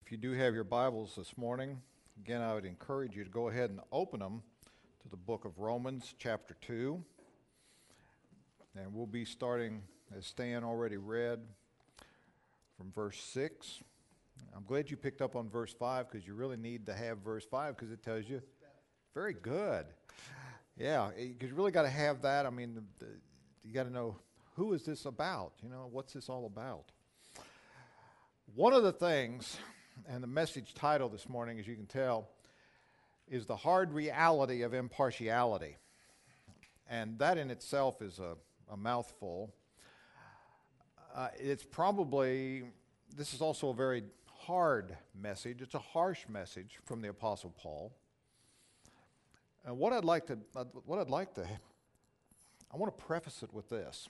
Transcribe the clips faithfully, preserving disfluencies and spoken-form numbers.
If you do have your Bibles this morning, again, I would encourage you to go ahead and open them to the book of Romans, chapter two. And we'll be starting, as Stan already read, from verse six. I'm glad you picked up on verse five because you really need to have verse five because it tells you, very good. Yeah, because you really got to have that. I mean, the, the, you got to know, who is this about? You know, what's this all about? One of the things, and the message title this morning, as you can tell, is the hard reality of impartiality. And that in itself is a, a mouthful. Uh, it's probably, this is also a very hard message. It's a harsh message from the Apostle Paul. And what I'd like to, what I'd like to, I want to preface it with this.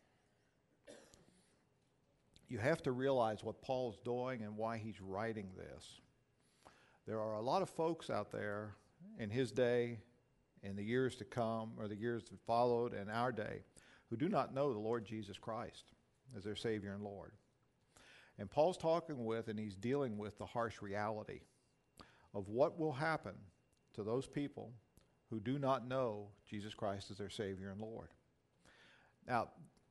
You have to realize what Paul's doing and why he's writing this. There are a lot of folks out there in his day, in the years to come, or the years that followed, and our day, who do not know the Lord Jesus Christ as their Savior and Lord. And Paul's talking with, and he's dealing with the harsh reality of what will happen to those people who do not know Jesus Christ as their Savior and Lord. Now,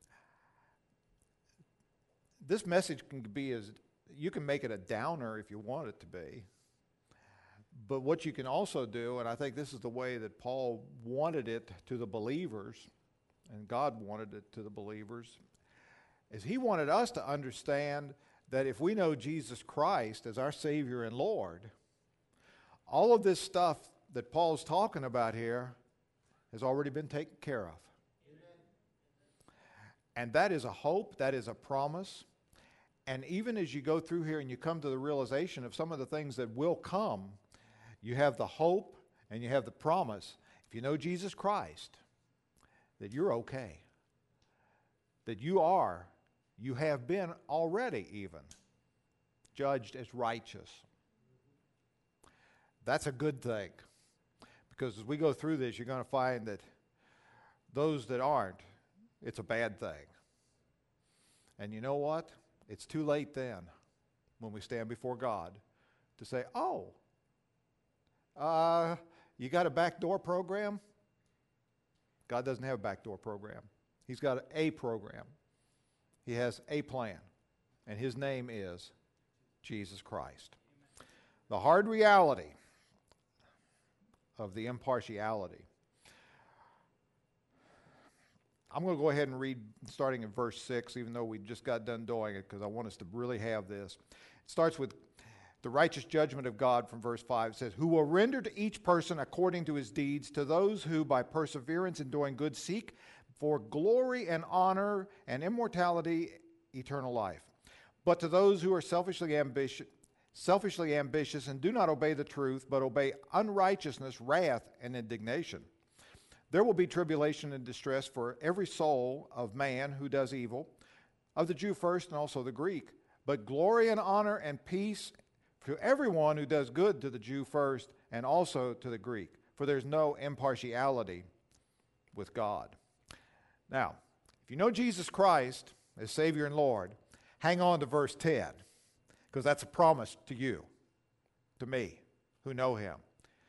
this message can be as, you can make it a downer if you want it to be. But what you can also do, and I think this is the way that Paul wanted it to the believers, and God wanted it to the believers, is he wanted us to understand that if we know Jesus Christ as our Savior and Lord, all of this stuff that Paul's talking about here has already been taken care of. Amen. And that is a hope, that is a promise. And even as you go through here and you come to the realization of some of the things that will come, you have the hope and you have the promise, if you know Jesus Christ, that you're okay. That you are, you have been already even judged as righteous. That's a good thing. Because as we go through this, you're going to find that those that aren't, it's a bad thing. And you know what? It's too late then, when we stand before God, to say, oh, uh, you got a backdoor program? God doesn't have a backdoor program. He's got a program. He has a plan, and his name is Jesus Christ. Amen. The hard reality of the impartiality. I'm going to go ahead and read starting in verse six, even though we just got done doing it, because I want us to really have this. It starts with the righteous judgment of God from verse five. It says, who will render to each person according to his deeds, to those who by perseverance in doing good seek for glory and honor and immortality, eternal life. But to those who are selfishly ambitious, selfishly ambitious and do not obey the truth, but obey unrighteousness, wrath, and indignation. There will be tribulation and distress for every soul of man who does evil, of the Jew first and also the Greek, but glory and honor and peace to everyone who does good, to the Jew first and also to the Greek, for there's no impartiality with God. Now, if you know Jesus Christ as Savior and Lord, hang on to verse ten, because that's a promise to you, to me, who know him.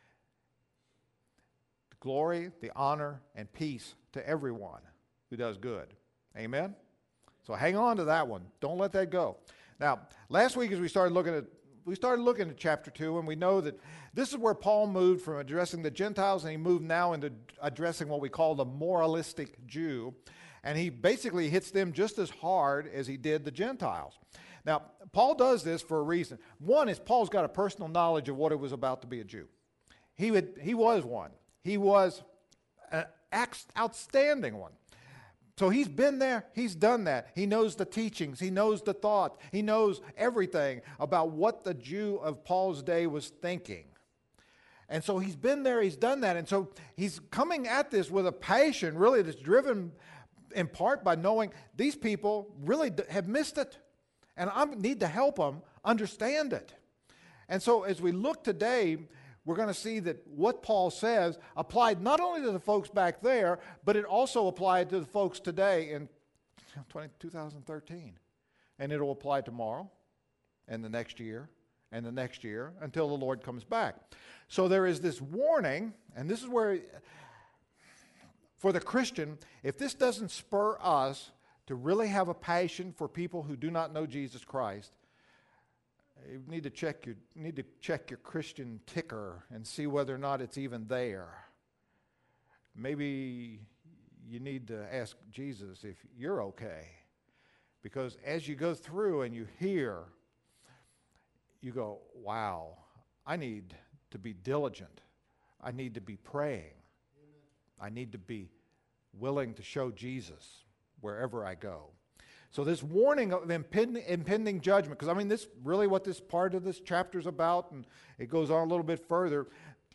Glory, the honor, and peace to everyone who does good. Amen? So hang on to that one. Don't let that go. Now, last week as we started looking at we started looking at chapter two, and we know that this is where Paul moved from addressing the Gentiles, and he moved now into addressing what we call the moralistic Jew. And he basically hits them just as hard as he did the Gentiles. Now, Paul does this for a reason. One is Paul's got a personal knowledge of what it was about to be a Jew. He would, he was one. He was an outstanding one. So he's been there, he's done that. He knows the teachings, he knows the thought, he knows everything about what the Jew of Paul's day was thinking. And so he's been there, he's done that. And so he's coming at this with a passion, really, that's driven in part by knowing these people really have missed it. And I need to help them understand it. And so as we look today, we're going to see that what Paul says applied not only to the folks back there, but it also applied to the folks today in two thousand thirteen. And it will apply tomorrow and the next year and the next year until the Lord comes back. So there is this warning, and this is where, for the Christian, if this doesn't spur us to really have a passion for people who do not know Jesus Christ, you need to check your you need to check your Christian ticker and see whether or not it's even there. Maybe you need to ask Jesus if you're okay. Because as you go through and you hear, you go, wow, I need to be diligent. I need to be praying. I need to be willing to show Jesus wherever I go. So this warning of impending, impending judgment, because I mean, this really what this part of this chapter is about, and it goes on a little bit further.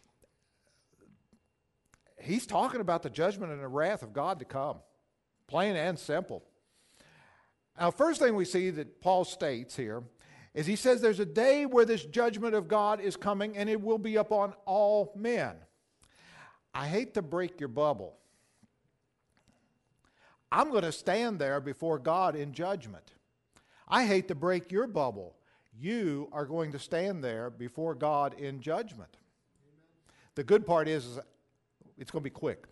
He's talking about the judgment and the wrath of God to come, plain and simple. Now, first thing we see that Paul states here is he says there's a day where this judgment of God is coming, and it will be upon all men. I hate to break your bubble. I'm going to stand there before God in judgment. I hate to break your bubble. You are going to stand there before God in judgment. Amen. The good part is, is it's going to be quick.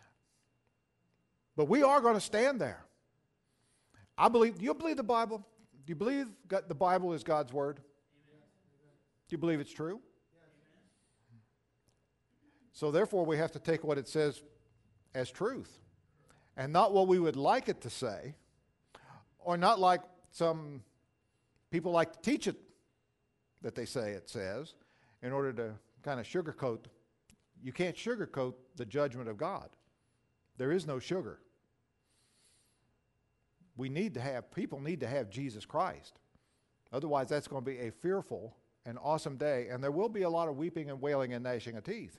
But we are going to stand there. I believe, do you believe the Bible? Do you believe God, the Bible is God's Word? Amen. Do you believe it's true? Yes. So therefore we have to take what it says as truth. And not what we would like it to say, or not like some people like to teach it that they say it says, in order to kind of sugarcoat. You can't sugarcoat the judgment of God. There is no sugar. We need to have, people need to have Jesus Christ. Otherwise, that's going to be a fearful and awesome day, and there will be a lot of weeping and wailing and gnashing of teeth.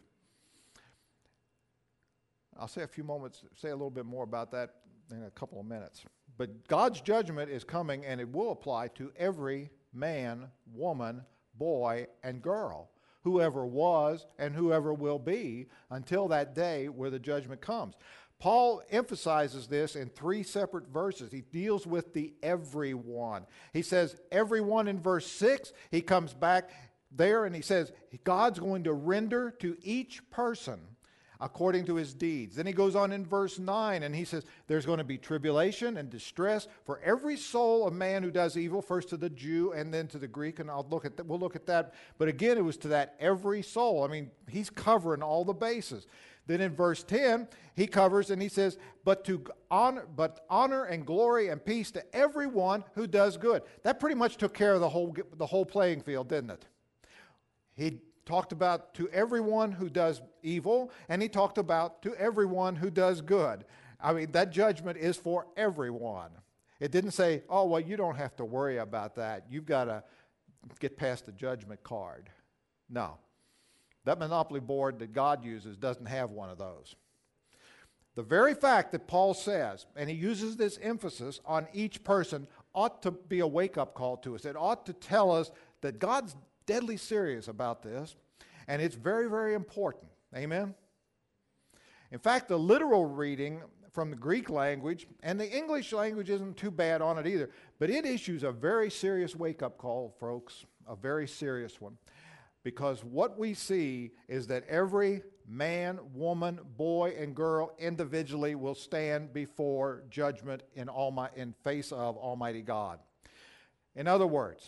I'll say a few moments, say a little bit more about that in a couple of minutes. But God's judgment is coming, and it will apply to every man, woman, boy, and girl, whoever was and whoever will be until that day where the judgment comes. Paul emphasizes this in three separate verses. He deals with the everyone. He says everyone in verse six. He comes back there and he says God's going to render to each person according to his deeds. Then he goes on in verse nine and he says there's going to be tribulation and distress for every soul of man who does evil, first to the Jew and then to the Greek, and I'll look at that, we'll look at that. But again, it was to that every soul. I mean, he's covering all the bases. Then in verse ten, he covers and he says, but to honor, but honor and glory and peace to everyone who does good. That pretty much took care of the whole the whole playing field, didn't it? He talked about to everyone who does evil, and he talked about to everyone who does good. I mean, that judgment is for everyone. It didn't say, oh, well, you don't have to worry about that. You've got to get past the judgment card. No. That monopoly board that God uses doesn't have one of those. The very fact that Paul says, and he uses this emphasis on each person, ought to be a wake-up call to us. It ought to tell us that God's deadly serious about this, and it's very, very important. Amen? In fact, the literal reading from the Greek language, and the English language isn't too bad on it either, but it issues a very serious wake-up call, folks, a very serious one. Because what we see is that every man, woman, boy, and girl individually will stand before judgment in, almighty, in face of Almighty God. In other words,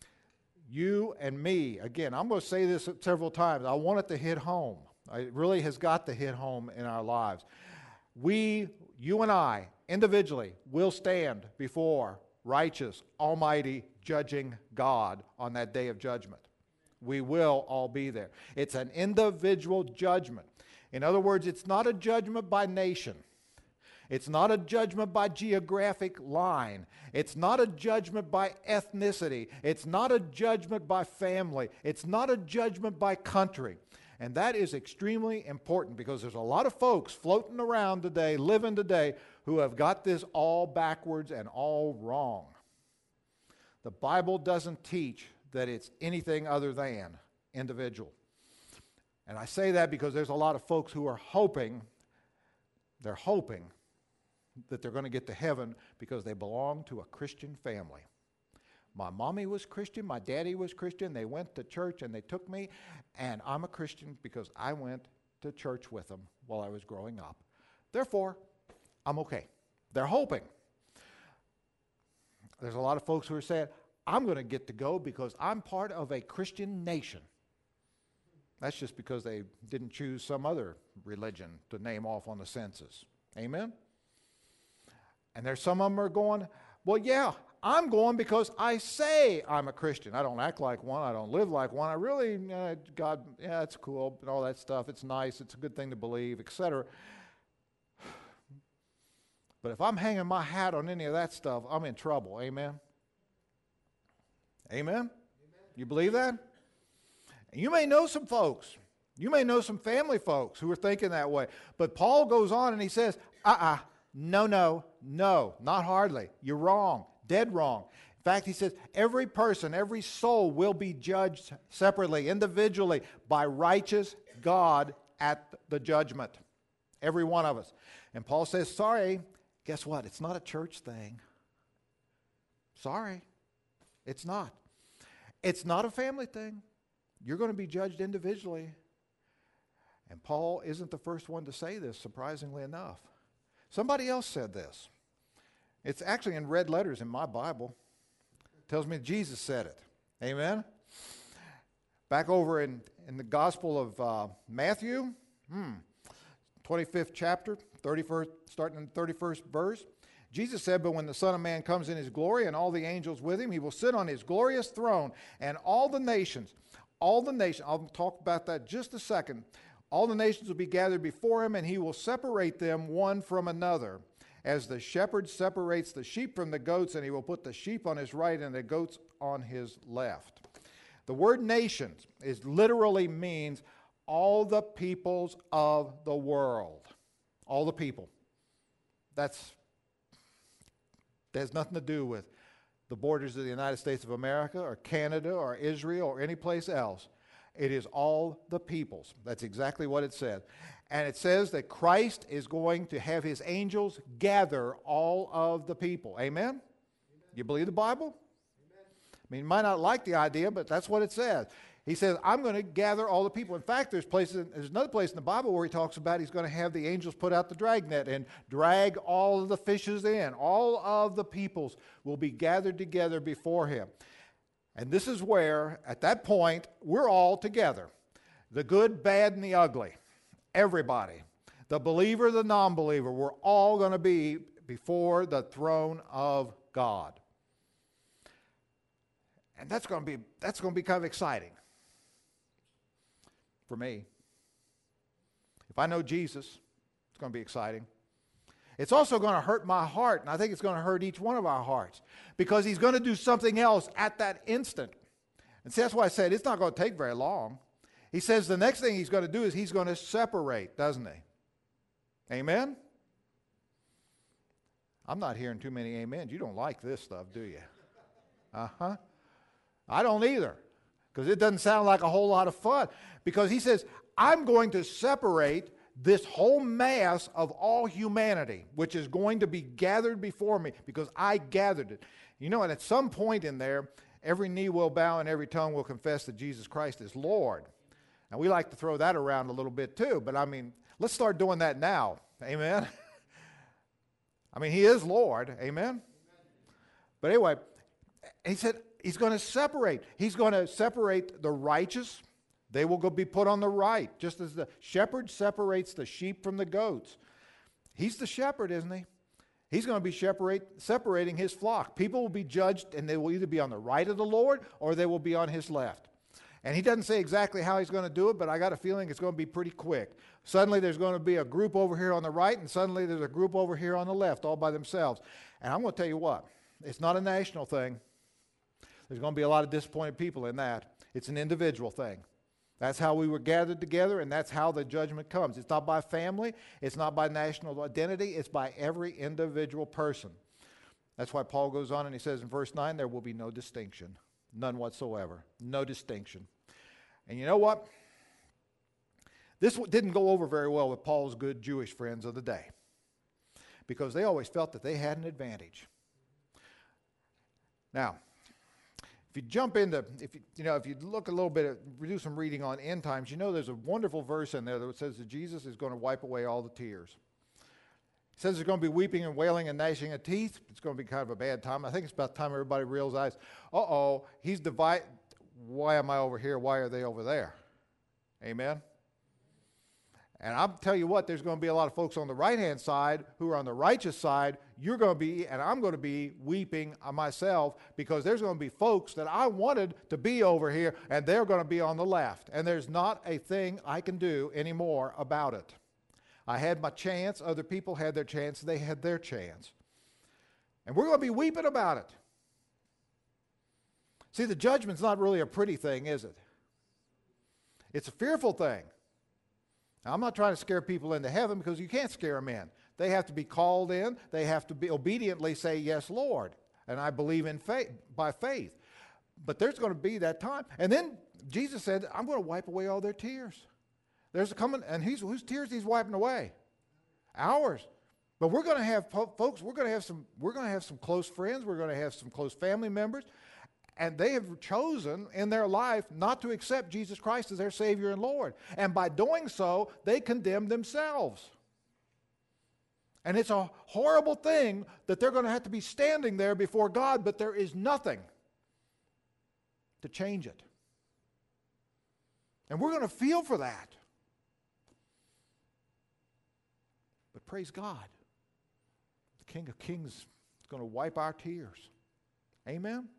you and me, again, I'm going to say this several times. I want it to hit home. It really has got to hit home in our lives. We, you and I, individually, will stand before righteous, almighty, judging God on that day of judgment. We will all be there. It's an individual judgment. In other words, it's not a judgment by nation. It's not a judgment by geographic line. It's not a judgment by ethnicity. It's not a judgment by family. It's not a judgment by country. And that is extremely important because there's a lot of folks floating around today, living today, who have got this all backwards and all wrong. The Bible doesn't teach that it's anything other than individual. And I say that because there's a lot of folks who are hoping, they're hoping that they're going to get to heaven because they belong to a Christian family. My mommy was Christian. My daddy was Christian. They went to church and they took me. And I'm a Christian because I went to church with them while I was growing up. Therefore, I'm okay. They're hoping. There's a lot of folks who are saying, I'm going to get to go because I'm part of a Christian nation. That's just because they didn't choose some other religion to name off on the census. Amen? And there's some of them are going, well, yeah, I'm going because I say I'm a Christian. I don't act like one. I don't live like one. I really, uh, God, yeah, it's cool and all that stuff. It's nice. It's a good thing to believe, et cetera. But if I'm hanging my hat on any of that stuff, I'm in trouble. Amen? Amen? Amen. You believe that? You may know some folks. You may know some family folks who are thinking that way. But Paul goes on and he says, uh-uh, no, no, no, not hardly. You're wrong, dead wrong. In fact, he says, every person, every soul will be judged separately, individually, by righteous God at the judgment. Every one of us. And Paul says, sorry, guess what? It's not a church thing. Sorry, it's not. It's not a family thing. You're going to be judged individually. And Paul isn't the first one to say this, surprisingly enough. Somebody else said this. It's actually in red letters in my Bible. It tells me Jesus said it. Amen? Back over in, in the Gospel of uh, Matthew, hmm, twenty-fifth chapter, thirty-first, starting in the thirty-first verse. Jesus said, but when the Son of Man comes in his glory and all the angels with him, he will sit on his glorious throne, and all the nations, all the nations, I'll talk about that just a second, all the nations will be gathered before him, and he will separate them one from another, as the shepherd separates the sheep from the goats, and he will put the sheep on his right and the goats on his left. The word nations is literally means all the peoples of the world. All the people. That's that has nothing to do with the borders of the United States of America or Canada or Israel or any place else. It is all the peoples. That's exactly what it says. And it says that Christ is going to have his angels gather all of the people. Amen? Amen. You believe the Bible? Amen. I mean, you might not like the idea, but that's what it says. He says, I'm going to gather all the people. In fact, there's places, there's another place in the Bible where he talks about he's going to have the angels put out the dragnet and drag all of the fishes in. All of the peoples will be gathered together before him. And this is where, at that point, we're all together. The good, bad, and the ugly. Everybody. The believer, the non-believer. We're all going to be before the throne of God. And that's going to be, that's going to be kind of exciting. For me. If I know Jesus, it's going to be exciting. It's also going to hurt my heart, and I think it's going to hurt each one of our hearts, because he's going to do something else at that instant. And see, that's why I said it's not going to take very long. He says the next thing he's going to do is he's going to separate, doesn't he? Amen? I'm not hearing too many amens. You don't like this stuff, do you? Uh-huh. I don't either. Because it doesn't sound like a whole lot of fun. Because he says, I'm going to separate this whole mass of all humanity, which is going to be gathered before me, because I gathered it. You know, and at some point in there, every knee will bow and every tongue will confess that Jesus Christ is Lord. And we like to throw that around a little bit too, but I mean, let's start doing that now. Amen? I mean, he is Lord. Amen? Amen. But anyway, he said, he's going to separate. He's going to separate the righteous. They will go be put on the right, just as the shepherd separates the sheep from the goats. He's the shepherd, isn't he? He's going to be separate, separating his flock. People will be judged, and they will either be on the right of the Lord or they will be on his left. And he doesn't say exactly how he's going to do it, but I got a feeling it's going to be pretty quick. Suddenly there's going to be a group over here on the right, and suddenly there's a group over here on the left, all by themselves. And I'm going to tell you what, it's not a national thing. There's going to be a lot of disappointed people in that. It's an individual thing. That's how we were gathered together, and that's how the judgment comes. It's not by family. It's not by national identity. It's by every individual person. That's why Paul goes on and he says in verse nine, there will be no distinction. None whatsoever. No distinction. And you know what? This didn't go over very well with Paul's good Jewish friends of the day, because they always felt that they had an advantage. Now, you jump into, if you, you know, if you look a little bit, at, do some reading on end times, you know there's a wonderful verse in there that says that Jesus is going to wipe away all the tears. It says there's going to be weeping and wailing and gnashing of teeth. It's going to be kind of a bad time. I think it's about time everybody realizes, uh-oh, he's divided. Why am I over here? Why are they over there? Amen? And I'll tell you what, there's going to be a lot of folks on the right-hand side who are on the righteous side. You're going to be, and I'm going to be weeping myself, because there's going to be folks that I wanted to be over here, and they're going to be on the left. And there's not a thing I can do anymore about it. I had my chance. Other people had their chance. They had their chance. And we're going to be weeping about it. See, the judgment's not really a pretty thing, is it? It's a fearful thing. Now, I'm not trying to scare people into heaven, because you can't scare them in. They have to be called in. They have to be obediently say, yes, Lord. And I believe in faith, by faith. But there's going to be that time. And then Jesus said, I'm going to wipe away all their tears. There's a coming, and he's, whose tears he's wiping away? Ours. But we're going to have, folks, we're going to have some, we're going to have some close friends. We're going to have some close family members. And they have chosen in their life not to accept Jesus Christ as their Savior and Lord. And by doing so, they condemn themselves. And it's a horrible thing that they're going to have to be standing there before God, but there is nothing to change it. And we're going to feel for that. But praise God, the King of Kings is going to wipe our tears. Amen?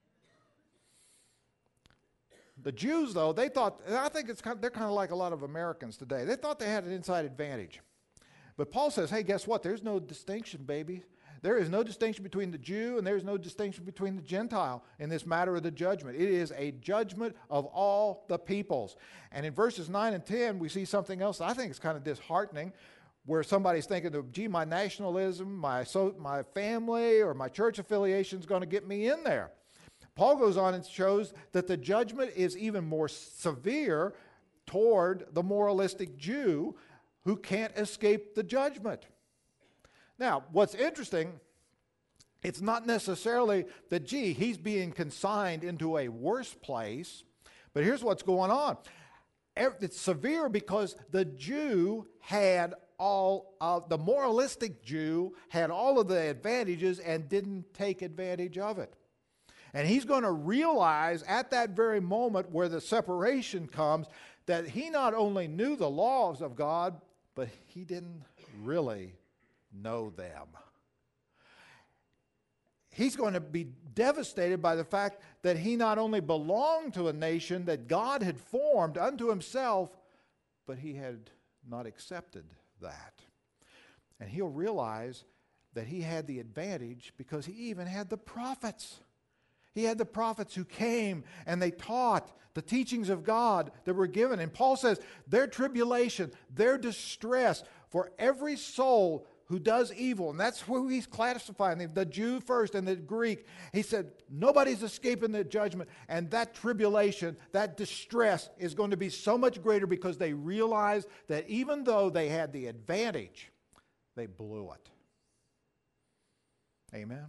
The Jews, though, they thought, and I think it's kind of, they're kind of like a lot of Americans today. They thought they had an inside advantage. But Paul says, hey, guess what? There's no distinction, baby. There is no distinction between the Jew and there is no distinction between the Gentile in this matter of the judgment. It is a judgment of all the peoples. And in verses nine and ten, we see something else I think is kind of disheartening, where somebody's thinking, gee, my nationalism, my, so, my family, or my church affiliation is going to get me in there. Paul goes on and shows that the judgment is even more severe toward the moralistic Jew who can't escape the judgment. Now, what's interesting, it's not necessarily that, gee, he's being consigned into a worse place, but here's what's going on. It's severe because the Jew had all of, the moralistic Jew had all of the advantages and didn't take advantage of it. And he's going to realize at that very moment where the separation comes that he not only knew the laws of God, but he didn't really know them. He's going to be devastated by the fact that he not only belonged to a nation that God had formed unto himself, but he had not accepted that. And he'll realize that he had the advantage because he even had the prophets. He had the prophets who came and they taught the teachings of God that were given. And Paul says their tribulation, their distress for every soul who does evil, and that's who he's classifying, the, the Jew first and the Greek. He said nobody's escaping the judgment, and that tribulation, that distress is going to be so much greater because they realize that even though they had the advantage, they blew it. Amen?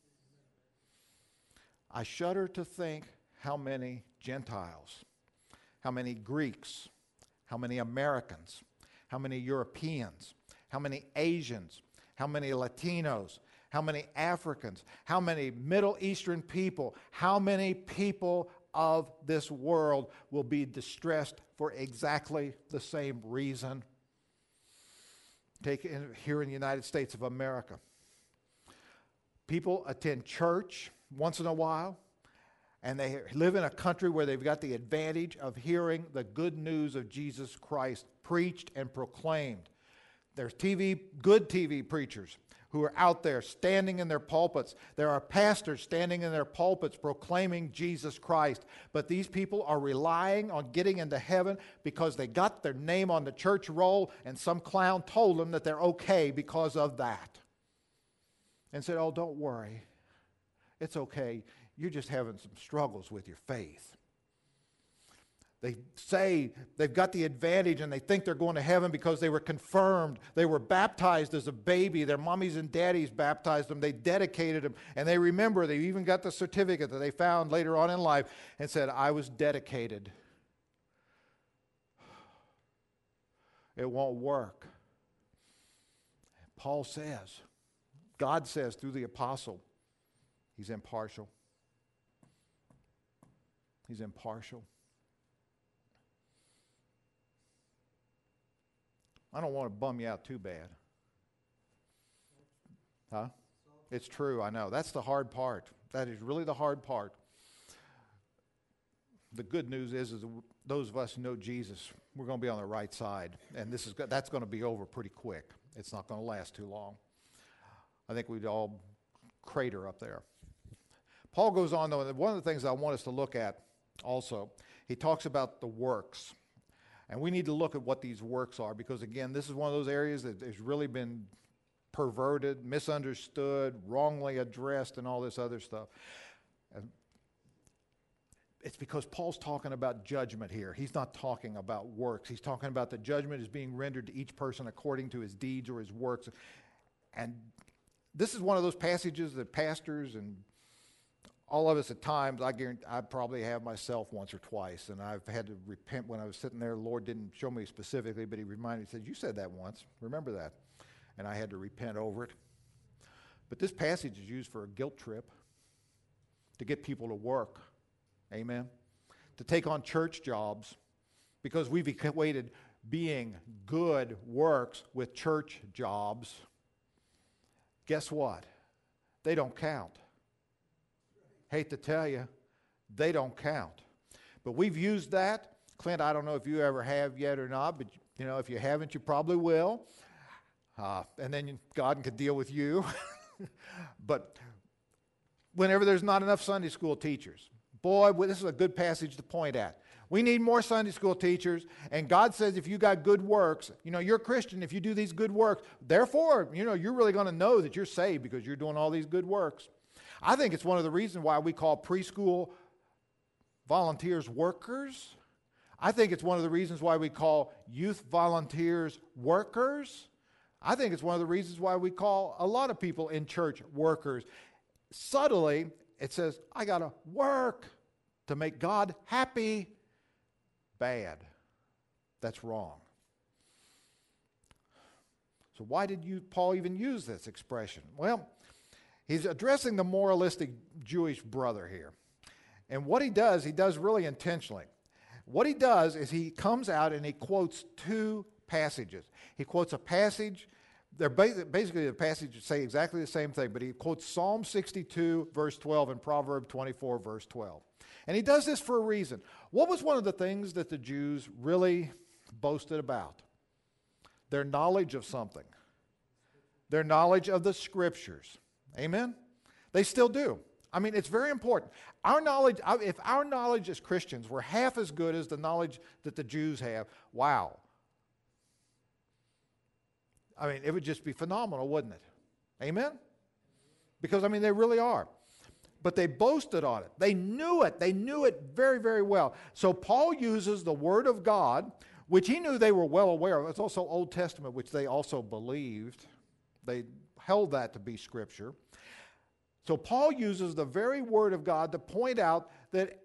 I shudder to think how many Gentiles, how many Greeks, how many Americans, how many Europeans, how many Asians, how many Latinos, how many Africans, how many Middle Eastern people, how many people of this world will be distressed for exactly the same reason. Take it here in the United States of America. People attend church once in a while, and they live in a country where they've got the advantage of hearing the good news of Jesus Christ preached and proclaimed. There's T V, good T V preachers who are out there standing in their pulpits. There are pastors standing in their pulpits proclaiming Jesus Christ. But these people are relying on getting into heaven because they got their name on the church roll and some clown told them that they're okay because of that. And said, oh, don't worry. It's okay. You're just having some struggles with your faith. They say they've got the advantage and they think they're going to heaven because they were confirmed. They were baptized as a baby. Their mommies and daddies baptized them. They dedicated them. And they remember, they even got the certificate that they found later on in life and said, I was dedicated. It won't work. Paul says, God says through the apostle, he's impartial. He's impartial. I don't want to bum you out too bad. Huh? It's true, I know. That's the hard part. That is really the hard part. The good news is, is those of us who know Jesus, we're going to be on the right side. And this is that's going to be over pretty quick. It's not going to last too long. I think we'd all crater up there. Paul goes on, though, and one of the things I want us to look at also, he talks about the works. And we need to look at what these works are because, again, this is one of those areas that has really been perverted, misunderstood, wrongly addressed, and all this other stuff. And it's because Paul's talking about judgment here. He's not talking about works. He's talking about the judgment is being rendered to each person according to his deeds or his works. And this is one of those passages that pastors and all of us at times, I guarantee, I probably have myself once or twice, and I've had to repent when I was sitting there. The Lord didn't show me specifically, but he reminded me, he said, you said that once. Remember that. And I had to repent over it. But this passage is used for a guilt trip, to get people to work. Amen. To take on church jobs, because we've equated being good works with church jobs. Guess what? They don't count. Hate to tell you, they don't count. But we've used that. Clint, I don't know if you ever have yet or not, but you know, if you haven't, you probably will. Uh, and then God can deal with you. But whenever there's not enough Sunday school teachers, boy, this is a good passage to point at. We need more Sunday school teachers, and God says if you got good works, you know, you're a Christian if you do these good works. Therefore, you know, you're really going to know that you're saved because you're doing all these good works. I think it's one of the reasons why we call preschool volunteers workers. I think it's one of the reasons why we call youth volunteers workers. I think it's one of the reasons why we call a lot of people in church workers. Subtly, it says, I got to work to make God happy. Bad. That's wrong. So why did you, Paul even use this expression? Well, he's addressing the moralistic Jewish brother here. And what he does, he does really intentionally. What he does is he comes out and he quotes two passages. He quotes a passage, they're basically the passages say exactly the same thing, but he quotes Psalm sixty-two, verse twelve, and Proverbs twenty-four, verse twelve. And he does this for a reason. What was one of the things that the Jews really boasted about? Their knowledge of something. Their knowledge of the Scriptures. Amen? They still do. I mean, it's very important. Our knowledge, if our knowledge as Christians were half as good as the knowledge that the Jews have, wow. I mean, it would just be phenomenal, wouldn't it? Amen? Because, I mean, they really are. But they boasted on it. They knew it. They knew it very, very well. So Paul uses the Word of God, which he knew they were well aware of. It's also Old Testament, which they also believed. They held that to be Scripture. So Paul uses the very Word of God to point out that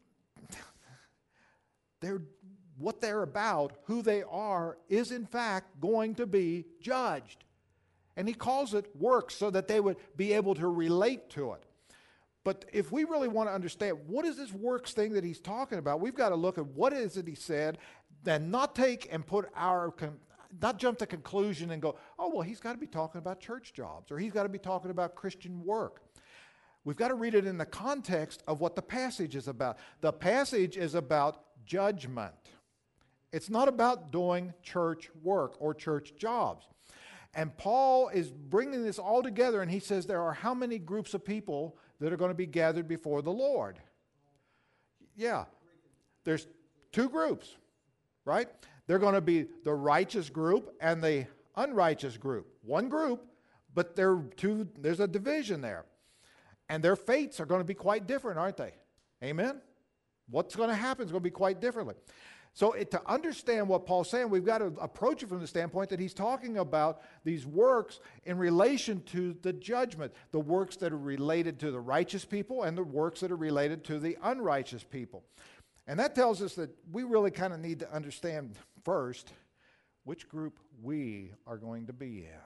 they're, what they're about, who they are, is in fact going to be judged. And he calls it works so that they would be able to relate to it. But if we really want to understand what is this works thing that he's talking about, we've got to look at what is it he said, then not take and put our, not jump to conclusion and go, oh, well, he's got to be talking about church jobs, or he's got to be talking about Christian work. We've got to read it in the context of what the passage is about. The passage is about judgment. It's not about doing church work or church jobs. And Paul is bringing this all together, and he says there are how many groups of people that are going to be gathered before the Lord? Yeah, there's two groups, right? They're going to be the righteous group and the unrighteous group. One group, but there are two, there's a division there. And their fates are going to be quite different, aren't they? Amen? What's going to happen is going to be quite differently. So it, to understand what Paul's saying, we've got to approach it from the standpoint that he's talking about these works in relation to the judgment, the works that are related to the righteous people and the works that are related to the unrighteous people. And that tells us that we really kind of need to understand first which group we are going to be in.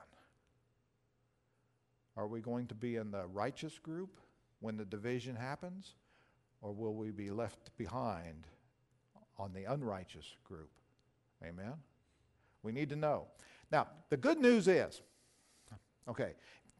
Are we going to be in the righteous group when the division happens, or will we be left behind on the unrighteous group? Amen? We need to know. Now, the good news is, okay,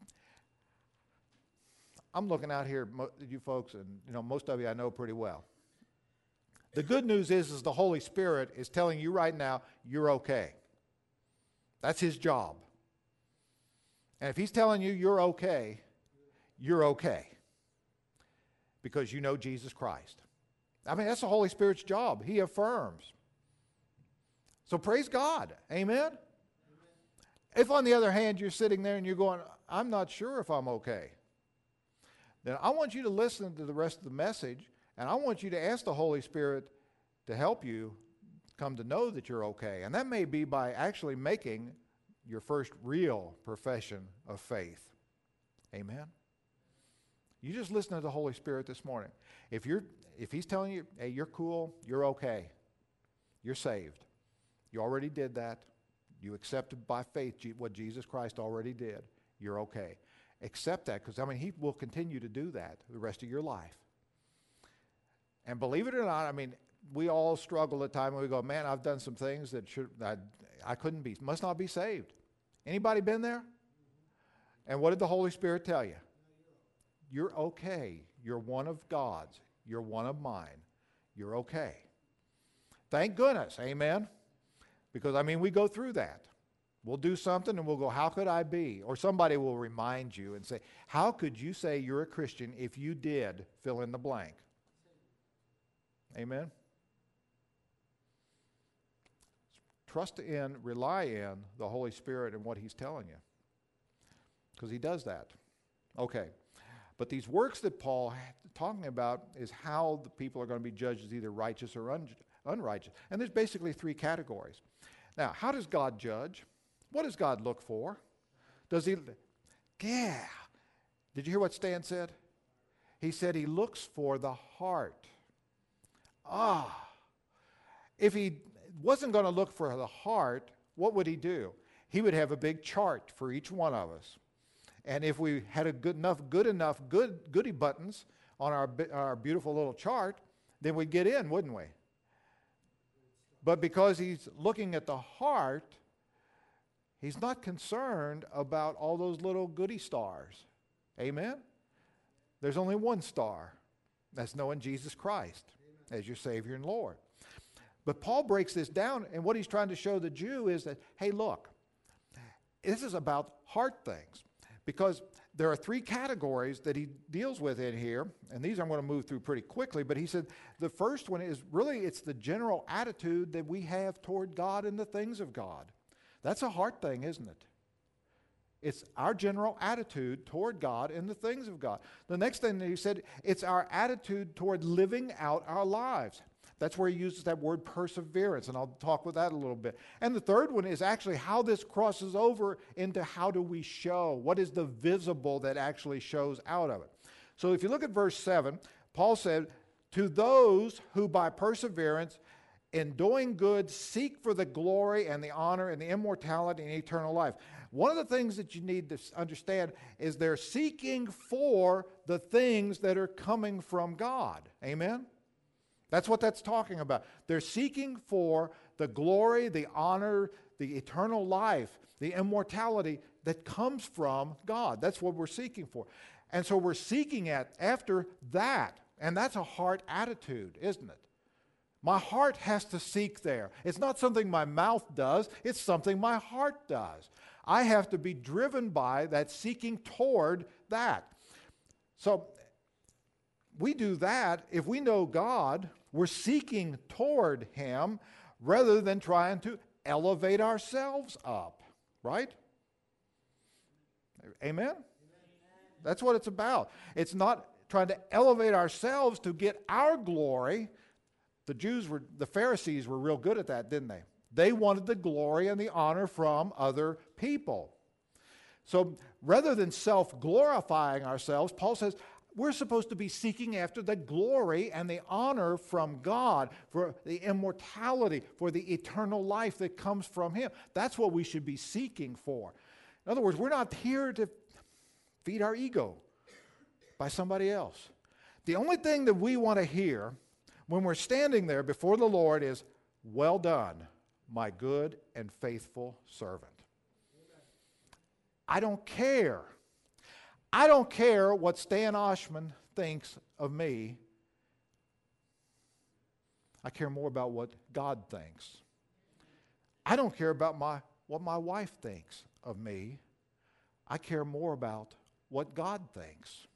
I'm looking out here, you folks, and you know most of you I know pretty well. The good news is, is the Holy Spirit is telling you right now, you're okay. That's His job. And if He's telling you you're okay, you're okay. Because you know Jesus Christ. I mean, that's the Holy Spirit's job. He affirms. So praise God. Amen? Amen? If on the other hand, you're sitting there and you're going, I'm not sure if I'm okay, then I want you to listen to the rest of the message, and I want you to ask the Holy Spirit to help you come to know that you're okay. And that may be by actually making your first real profession of faith. Amen? You just listen to the Holy Spirit this morning. If you're, if He's telling you, hey, you're cool, you're okay, you're saved. You already did that. You accepted by faith what Jesus Christ already did. You're okay. Accept that, because I mean, He will continue to do that the rest of your life. And believe it or not, I mean, we all struggle at times when we go, man, I've done some things that should I, I couldn't be, must not be saved. Anybody been there? And what did the Holy Spirit tell you? You're okay. You're one of God's. You're one of mine. You're okay. Thank goodness. Amen? Because, I mean, we go through that. We'll do something and we'll go, how could I be? Or somebody will remind you and say, how could you say you're a Christian if you did fill in the blank? Amen? Trust in, rely in the Holy Spirit and what He's telling you. Because He does that. Okay. But these works that Paul is talking about is how the people are going to be judged as either righteous or un- unrighteous. And there's basically three categories. Now, how does God judge? What does God look for? Does He... Yeah. Did you hear what Stan said? He said He looks for the heart. Ah. If He wasn't going to look for the heart, what would He do? He would have a big chart for each one of us. And if we had a good enough, good enough, good goodie buttons on our, our beautiful little chart, then we'd get in, wouldn't we? But because He's looking at the heart, He's not concerned about all those little goodie stars. Amen? There's only one star. That's knowing Jesus Christ as your Savior and Lord. But Paul breaks this down, and what he's trying to show the Jew is that, hey, look, this is about heart things. Because there are three categories that he deals with in here, and these I'm going to move through pretty quickly, but he said the first one is really, it's the general attitude that we have toward God and the things of God. That's a heart thing, isn't it? It's our general attitude toward God and the things of God. The next thing that he said, it's our attitude toward living out our lives. That's where he uses that word perseverance, and I'll talk with that a little bit. And the third one is actually how this crosses over into how do we show? What is the visible that actually shows out of it? So if you look at verse seven, Paul said, to those who by perseverance in doing good seek for the glory and the honor and the immortality and eternal life. One of the things that you need to understand is they're seeking for the things that are coming from God. Amen? That's what that's talking about. They're seeking for the glory, the honor, the eternal life, the immortality that comes from God. That's what we're seeking for. And so we're seeking at after that. And that's a heart attitude, isn't it? My heart has to seek there. It's not something my mouth does. It's something my heart does. I have to be driven by that seeking toward that. So we do that. If we know God, we're seeking toward Him rather than trying to elevate ourselves up, right? Amen? Amen? That's what it's about. It's not trying to elevate ourselves to get our glory, The Jews were, the Pharisees were real good at that, didn't they? They wanted the glory and the honor from other people. So rather than self-glorifying ourselves, Paul says we're supposed to be seeking after the glory and the honor from God, for the immortality, for the eternal life that comes from Him. That's what we should be seeking for. In other words, we're not here to feed our ego by somebody else. The only thing that we want to hear when we're standing there before the Lord is, "Well done, my good and faithful servant." I don't care. I don't care what Stan Oshman thinks of me. I care more about what God thinks. I don't care about my what my wife thinks of me. I care more about what God thinks.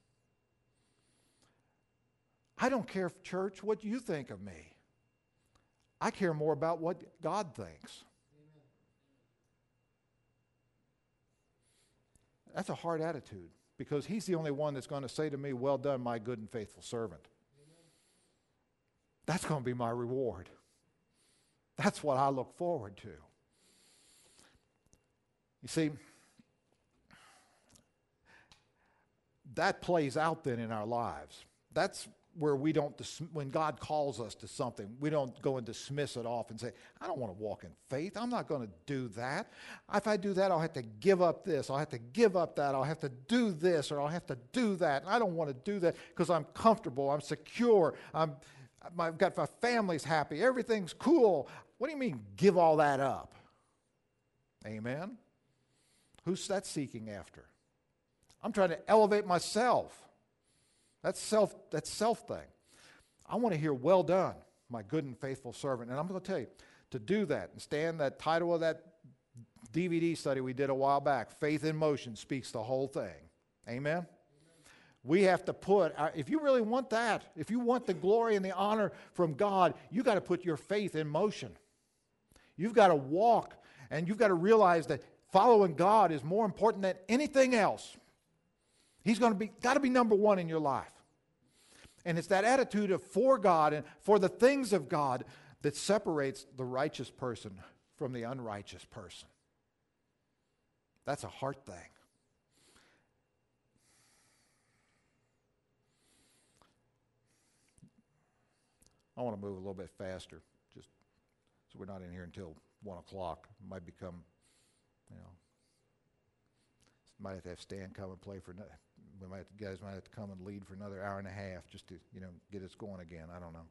I don't care, church, what you think of me. I care more about what God thinks. That's a hard attitude, because He's the only one that's going to say to me, "Well done, my good and faithful servant." That's going to be my reward. That's what I look forward to. You see, that plays out then in our lives. That's where we don't, dis- when God calls us to something, we don't go and dismiss it off and say, "I don't want to walk in faith. I'm not going to do that. If I do that, I'll have to give up this. I'll have to give up that. I'll have to do this, or I'll have to do that. And I don't want to do that because I'm comfortable. I'm secure. I'm, I've got my family's happy. Everything's cool." What do you mean, give all that up? Amen? Who's that seeking after? I'm trying to elevate myself. That's self, that's self thing. I want to hear, "Well done, my good and faithful servant." And I'm going to tell you, to do that, and Stan, that title of that D V D study we did a while back, Faith in Motion, speaks the whole thing. Amen? Amen. We have to put, our, if you really want that, if you want the glory and the honor from God, you got to put your faith in motion. You've got to walk, and you've got to realize that following God is more important than anything else. He's going to be, got to be number one in your life. And it's that attitude of for God and for the things of God that separates the righteous person from the unrighteous person. That's a heart thing. I want to move a little bit faster, just so we're not in here until one o'clock. It might become, you know, might have to have Stan come and play for. We might, have to, guys might have to come and lead for another hour and a half just to, you know, get us going again. I don't know.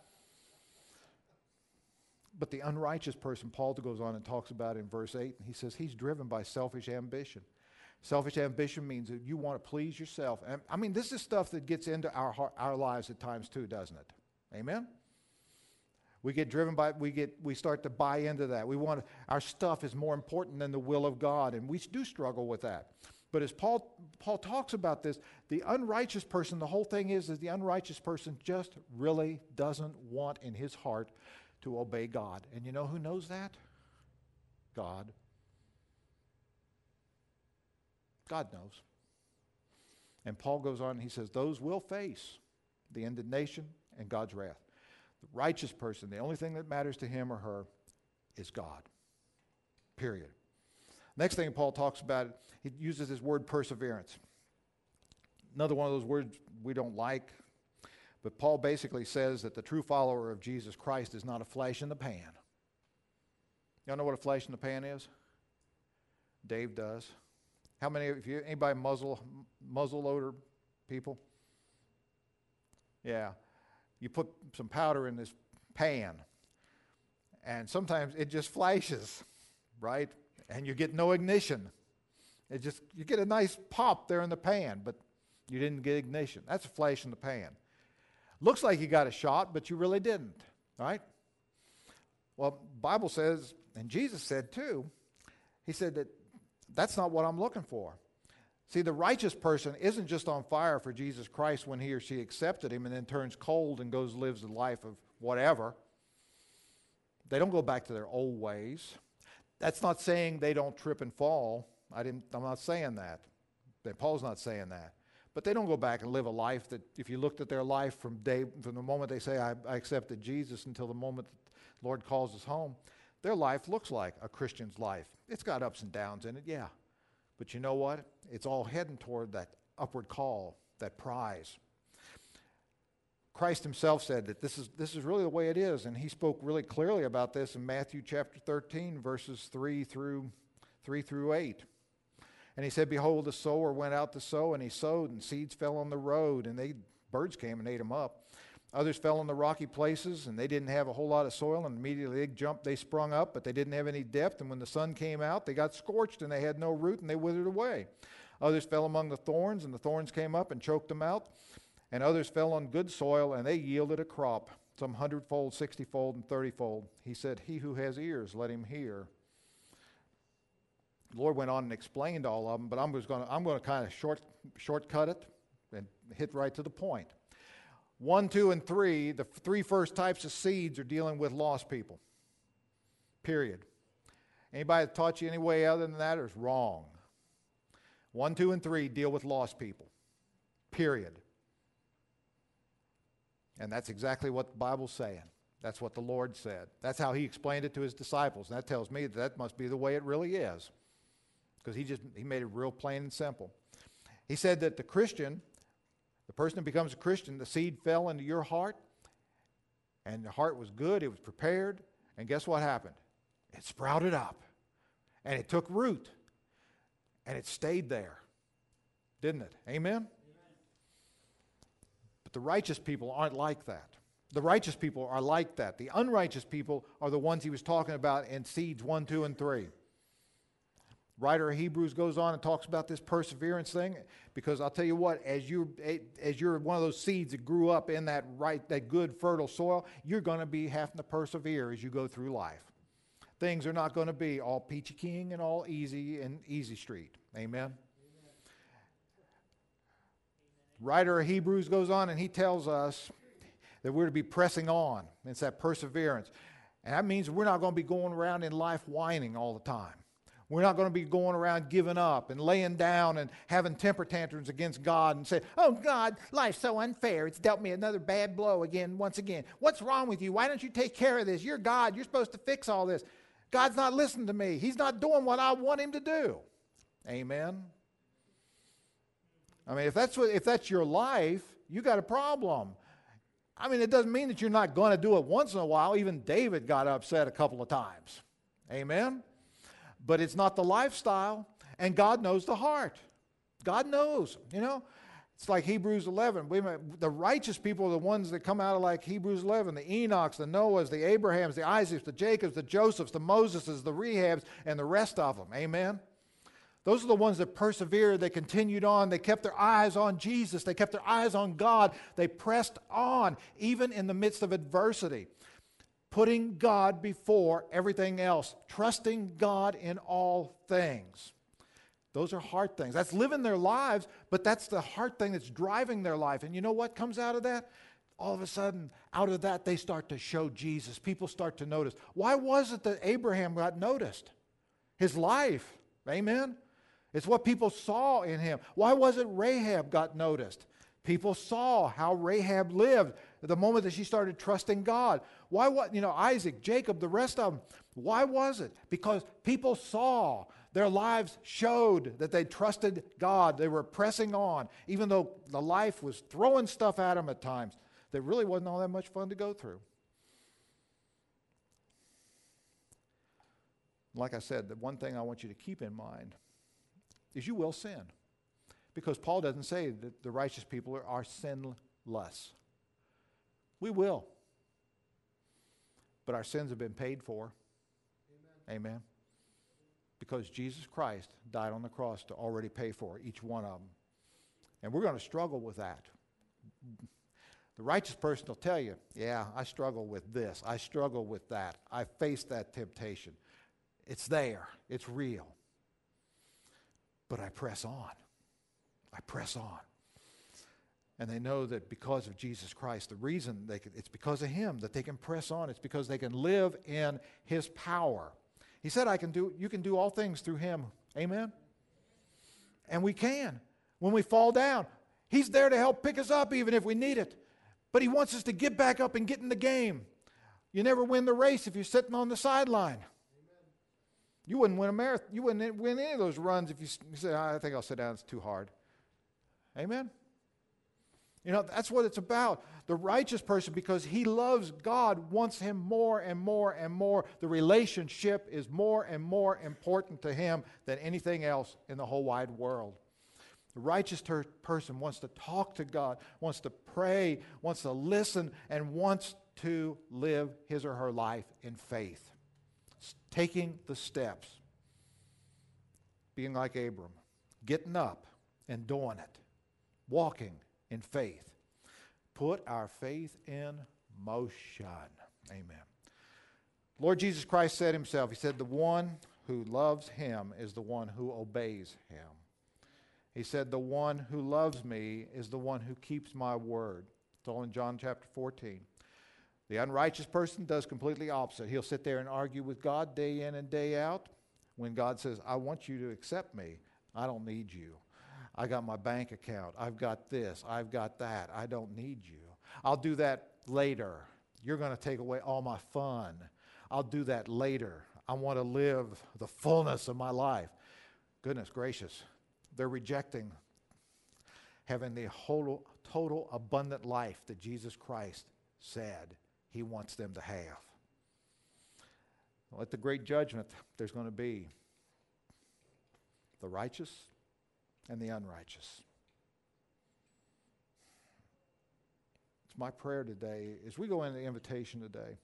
But the unrighteous person, Paul goes on and talks about in verse eight. He says he's driven by selfish ambition. Selfish ambition means that you want to please yourself. And, I mean, this is stuff that gets into our our lives at times too, doesn't it? Amen. We get driven by, we get, we start to buy into that. We want, our stuff is more important than the will of God, and we do struggle with that. But as Paul, Paul talks about this, the unrighteous person, the whole thing is, is the unrighteous person just really doesn't want in his heart to obey God. And you know who knows that? God. God knows. And Paul goes on and he says, those will face the indignation and God's wrath. The righteous person, the only thing that matters to him or her is God. Period. Next thing Paul talks about, he uses this word perseverance. Another one of those words we don't like, but Paul basically says that the true follower of Jesus Christ is not a flash in the pan. Y'all know what a flash in the pan is? Dave does. How many of you, anybody muzzle, muzzle loader people? Yeah. You put some powder in this pan, and sometimes it just flashes, right? And you get no ignition. It just, you get a nice pop there in the pan, but you didn't get ignition. That's a flash in the pan. Looks like you got a shot, but you really didn't, right? Well, Bible says, and Jesus said too, he said that that's not what I'm looking for. See, the righteous person isn't just on fire for Jesus Christ when he or she accepted him and then turns cold and goes lives a life of whatever. They don't go back to their old ways. That's not saying they don't trip and fall. I didn't, I'm not saying that. Paul's not saying that. But they don't go back and live a life that, if you looked at their life from day from the moment they say, I, I accepted Jesus until the moment the Lord calls us home, their life looks like a Christian's life. It's got ups and downs in it, yeah. But you know what? It's all heading toward that upward call, that prize. Christ himself said that this is this is really the way it is, and he spoke really clearly about this in Matthew chapter thirteen, verses three through three through eight. And he said, behold, the sower went out to sow, and he sowed, and seeds fell on the road, and they birds came and ate them up. Others fell on the rocky places, and they didn't have a whole lot of soil, and immediately they jumped, they sprung up, but they didn't have any depth, and when the sun came out, they got scorched, and they had no root, and they withered away. Others fell among the thorns, and the thorns came up and choked them out. And others fell on good soil, and they yielded a crop, some hundredfold, sixtyfold, and thirtyfold. He said, he who has ears, let him hear. The Lord went on and explained all of them, but I'm just going to I'm going to kind of short shortcut it and hit right to the point. One, two, and three, the three first types of seeds are dealing with lost people. Period. Anybody that taught you any way other than that is wrong. One, two, and three deal with lost people. Period. And that's exactly what the Bible's saying. That's what the Lord said. That's how he explained it to his disciples. And that tells me that that must be the way it really is. Because he just he made it real plain and simple. He said that the Christian, the person who becomes a Christian, the seed fell into your heart, and the heart was good, it was prepared, and guess what happened? It sprouted up, and it took root, and it stayed there, didn't it? Amen? The righteous people aren't like that. The righteous people are like that. The unrighteous people are the ones he was talking about in seeds one, two, and three. Writer of Hebrews goes on and talks about this perseverance thing, because I'll tell you what, as you as you're one of those seeds that grew up in that right, that good fertile soil, you're going to be having to persevere as you go through life. Things are not going to be all peachy keen and all easy and easy street. Amen. Writer of Hebrews goes on and he tells us that we're to be pressing on. It's that perseverance. And that means we're not going to be going around in life whining all the time. We're not going to be going around giving up and laying down and having temper tantrums against God and say, oh God, life's so unfair. It's dealt me another bad blow again, once again. What's wrong with you? Why don't you take care of this? You're God. You're supposed to fix all this. God's not listening to me. He's not doing what I want him to do. Amen. I mean, if that's what, if that's your life, you got a problem. I mean, it doesn't mean that you're not going to do it once in a while. Even David got upset a couple of times. Amen? But it's not the lifestyle, and God knows the heart. God knows, you know. It's like Hebrews eleven. We, the righteous people are the ones that come out of like Hebrews eleven. The Enochs, the Noahs, the Abrahams, the Isaacs, the Jacobs, the Josephs, the Moseses, the Rehabs, and the rest of them. Amen? Those are the ones that persevered. They continued on. They kept their eyes on Jesus. They kept their eyes on God. They pressed on, even in the midst of adversity, putting God before everything else, trusting God in all things. Those are hard things. That's living their lives, but that's the hard thing that's driving their life. And you know what comes out of that? All of a sudden, out of that, they start to show Jesus. People start to notice. Why was it that Abraham got noticed? His life. Amen? It's what people saw in him. Why was it Rahab got noticed? People saw how Rahab lived the moment that she started trusting God. Why what you know, Isaac, Jacob, the rest of them. Why was it? Because people saw, their lives showed that they trusted God. They were pressing on, even though the life was throwing stuff at them at times that really wasn't all that much fun to go through. Like I said, the one thing I want you to keep in mind is you will sin. Because Paul doesn't say that the righteous people are, are sinless. We will. But our sins have been paid for. Amen. Amen. Because Jesus Christ died on the cross to already pay for each one of them. And we're going to struggle with that. The righteous person will tell you, yeah, I struggle with this. I struggle with that. I face that temptation. It's there. It's real. But I press on. I press on. And they know that because of Jesus Christ, the reason they can, it's because of him that they can press on. It's because they can live in his power. He said, I can do, you can do all things through him. Amen? And we can. When we fall down, He's there to help pick us up even if we need it. But he wants us to get back up and get in the game. You never win the race if you're sitting on the sideline. You wouldn't win a marathon. You wouldn't win any of those runs if you, you say, I think I'll sit down, it's too hard. Amen? You know, that's what it's about. The righteous person, because he loves God, wants him more and more and more. The relationship is more and more important to him than anything else in the whole wide world. The righteous ter- person wants to talk to God, wants to pray, wants to listen, and wants to live his or her life in faith. Taking the steps. Being like Abram. Getting up and doing it. Walking in faith. Put our faith in motion. Amen. Lord Jesus Christ said himself, he said, the one who loves him is the one who obeys him. He said, the one who loves me is the one who keeps my word. It's all in John chapter fourteen. The unrighteous person does completely opposite. He'll sit there and argue with God day in and day out when God says, I want you to accept me. I don't need you. I got my bank account. I've got this. I've got that. I don't need you. I'll do that later. You're going to take away all my fun. I'll do that later. I want to live the fullness of my life. Goodness gracious. They're rejecting having the whole, total abundant life that Jesus Christ said he wants them to have. Well, at the great judgment, there's going to be the righteous and the unrighteous. It's my prayer today, as we go into the invitation today,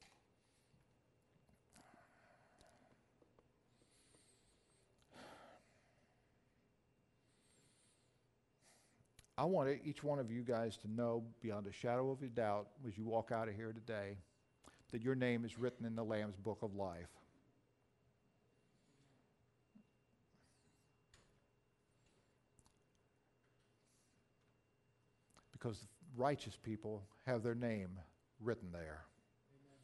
I want each one of you guys to know beyond a shadow of a doubt as you walk out of here today that your name is written in the Lamb's Book of Life. Because righteous people have their name written there. Amen.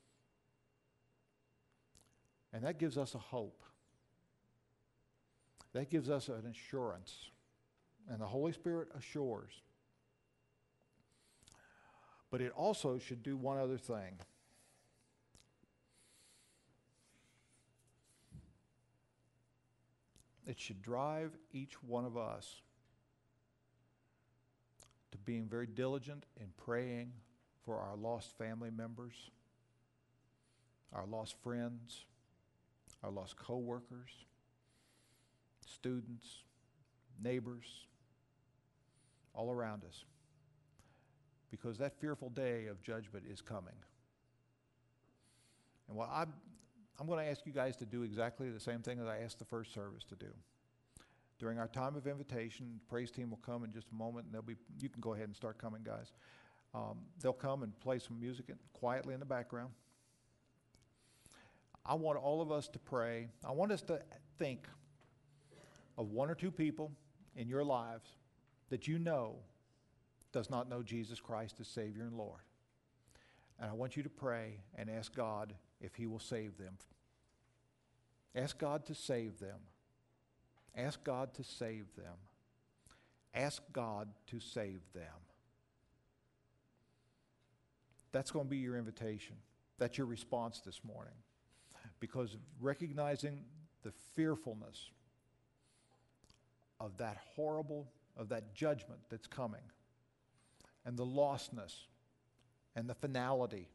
And that gives us a hope. That gives us an assurance. And the Holy Spirit assures. But it also should do one other thing. It should drive each one of us to being very diligent in praying for our lost family members, our lost friends, our lost co-workers, students, neighbors, all around us. Because that fearful day of judgment is coming. And what I'm, I'm going to ask you guys to do exactly the same thing that I asked the first service to do. During our time of invitation, the praise team will come in just a moment, and they'll be. You can go ahead and start coming, guys. Um, they'll come and play some music quietly in the background. I want all of us to pray. I want us to think of one or two people in your lives that you know does not know Jesus Christ as Savior and Lord. And I want you to pray and ask God if he will save them. Ask God to save them. Ask God to save them. Ask God to save them. That's going to be your invitation. That's your response this morning. Because recognizing the fearfulness of that horrible, of that judgment that's coming, and the lostness, and the finality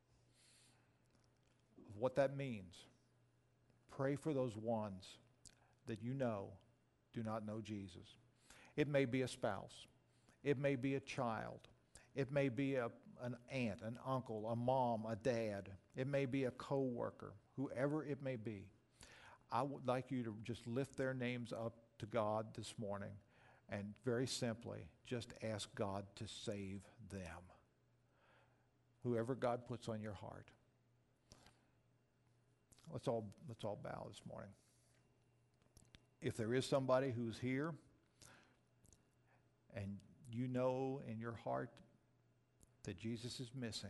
of what that means. Pray for those ones that you know do not know Jesus. It may be a spouse. It may be a child. It may be a, an aunt, an uncle, a mom, a dad. It may be a co-worker, whoever it may be. I would like you to just lift their names up to God this morning and very simply just ask God to save them. Whoever God puts on your heart. Let's all, let's all bow this morning. If there is somebody who's here and you know in your heart that Jesus is missing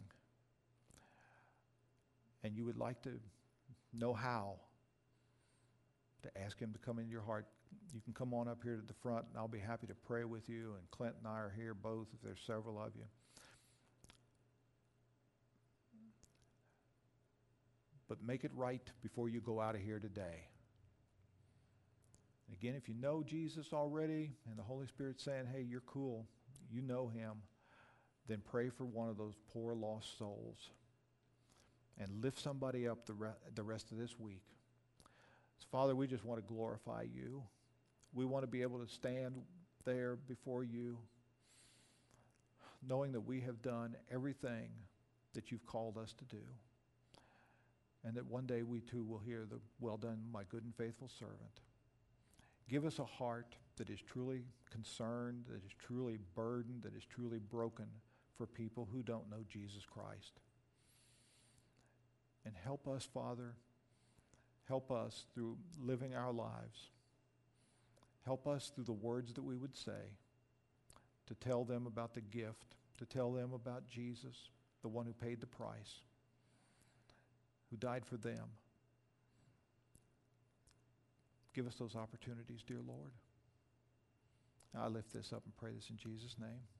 and you would like to know how to ask him to come into your heart, you can come on up here to the front, and I'll be happy to pray with you. And Clint and I are here both, if there's several of you. But make it right before you go out of here today. Again, if you know Jesus already and the Holy Spirit's saying, hey, you're cool, you know him, then pray for one of those poor lost souls and lift somebody up the, re- the rest of this week. So, Father, we just want to glorify you. We want to be able to stand there before you, knowing that we have done everything that you've called us to do. And that one day we too will hear the, well done, my good and faithful servant. Give us a heart that is truly concerned, that is truly burdened, that is truly broken for people who don't know Jesus Christ. And help us, Father, help us through living our lives. Help us through the words that we would say to tell them about the gift, to tell them about Jesus, the one who paid the price, who died for them. Give us those opportunities, dear Lord. I lift this up and pray this in Jesus' name.